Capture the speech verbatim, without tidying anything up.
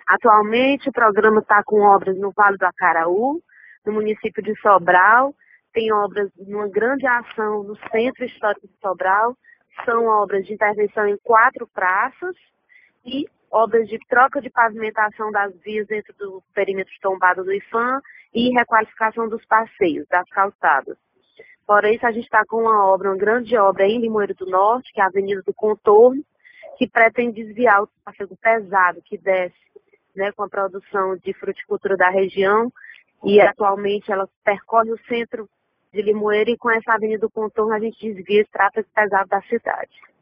Atualmente, o programa está com obras no Vale do Acaraú, no município de Sobral, tem obras numa grande ação no Centro Histórico de Sobral, são obras de intervenção em quatro praças e obras de troca de pavimentação das vias dentro do perímetro tombado do IPHAN e requalificação dos passeios, das calçadas. Fora isso, a gente está com uma obra, uma grande obra em Limoeiro do Norte, que é a Avenida do Contorno, que pretende desviar o tráfego pesado que desce, né, com a produção de fruticultura da região, e atualmente ela percorre o centro de Limoeiro e com essa Avenida do Contorno a gente desvia esse tráfego pesado da cidade.